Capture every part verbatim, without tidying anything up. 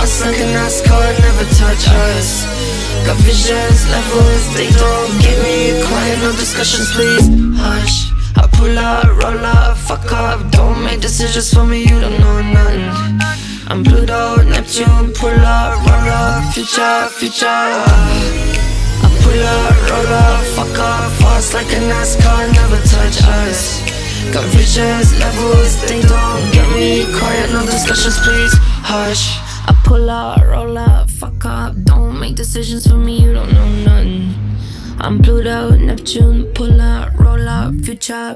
fast like a NASCAR, never touch us. Got visions, levels, they don't get me quiet, no discussions please, hush. I pull up, roll up, fuck up, don't make decisions for me, you don't know nothing. I'm Pluto, Neptune, pull up, roll up, future, future. I pull up, roll up, fuck up, fast like a NASCAR, never touch us. Got visions, levels, they don't get me quiet, no discussions please, hush. I pull up, roll up, fuck up, don't make decisions for me, you don't know nothing. I'm Pluto, Neptune, pull up, roll up, future.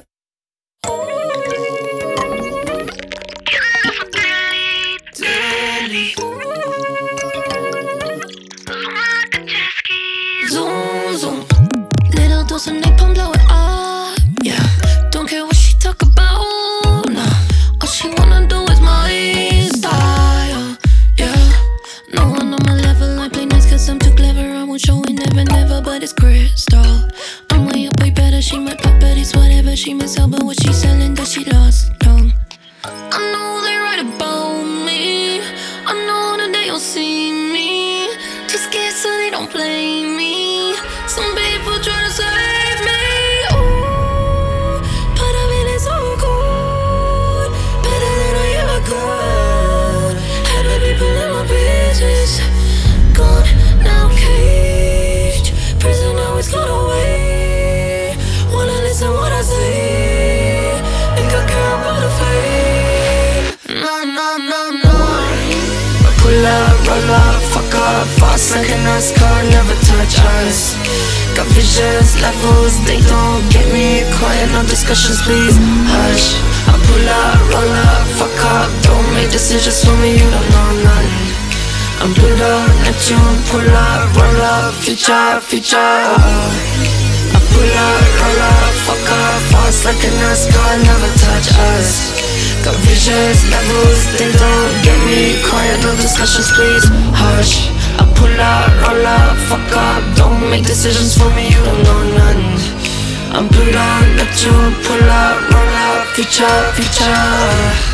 Zoom, zoom. Little dose of napalm, blow it up, yeah. Don't care what she talk about, nah. All she wanna do is my style, yeah. No one on my level, I play nice cause I'm too clever. I won't show it, never, never, but it's crystal. I'm way up, way better, she might pop, but it's whatever. She might sell, but what she selling, that she lost long. I know they write about me, I know that they don't see me. Too scared so they don't play me. Some people try to save me, ooh, but I mean it's so good, better than I ever could. Had the people in my business, gone, now caged. Prison always got away. Wanna listen what I say, think I care about the fame. No, no, no, no. I pull up, roll up, fuck up, fast like a NASCAR, never touch us. Got visions, levels, they don't get me quiet, no discussions please, hush. I pull up, roll up, fuck up, don't make decisions for me, you don't know nothing. I'm Pluto, Neptune, pull up, roll up, future, future. I pull up, roll up, fuck up, fast like a NASCAR, never touch us. Got visions, levels, they don't get me quiet, no discussions please, hush. I pull up, roll up, fuck up, don't make decisions for me, you don't know nothing. I'm Pluto, Neptune, pull up, roll up, future, future.